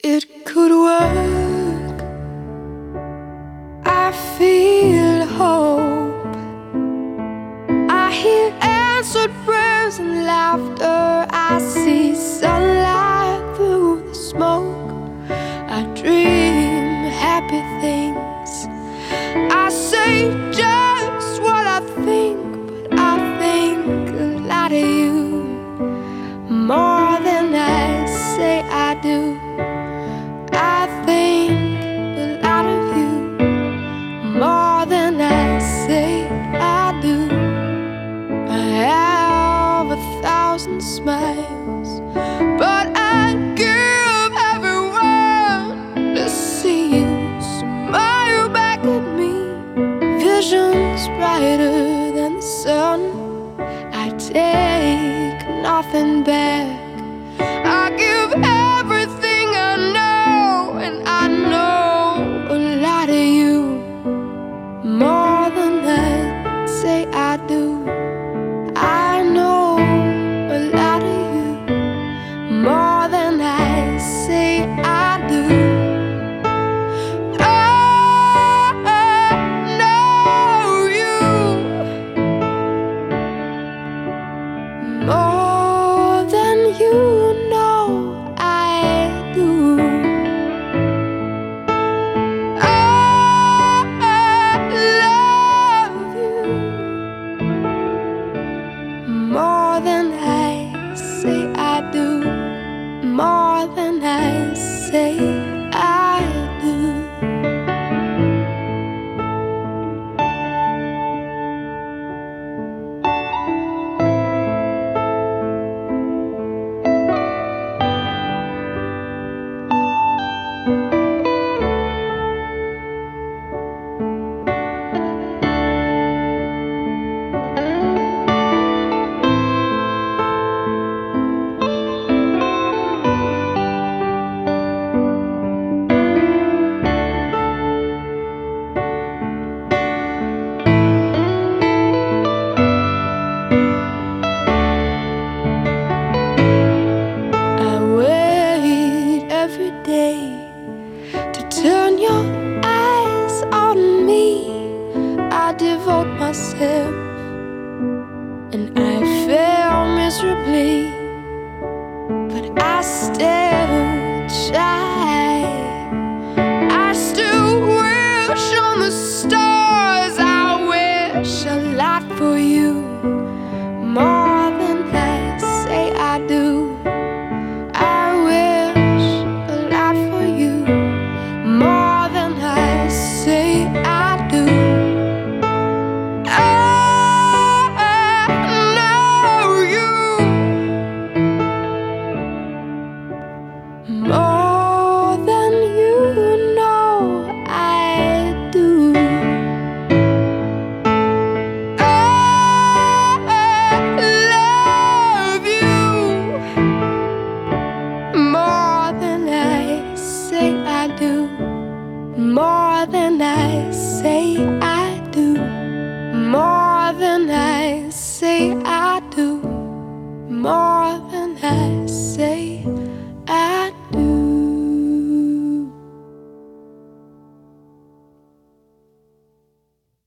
It could work. I feel hope. I hear answered prayers and laughter. I see sunlight through the smoke. I dream happy things. I say just what I think, but I think a lot of you, more than I say I do. I think a lot of you, more than I say I do. I have 1,000 smiles, but I give everyone to see you smile back at me. Visions brighter than the sun. I take nothing back. I give everything I know, and I know a lot of you, more than I say I do. I know a lot of you, more than I say I do. I know you more than you know I do. I love you more than I say I do, more than I say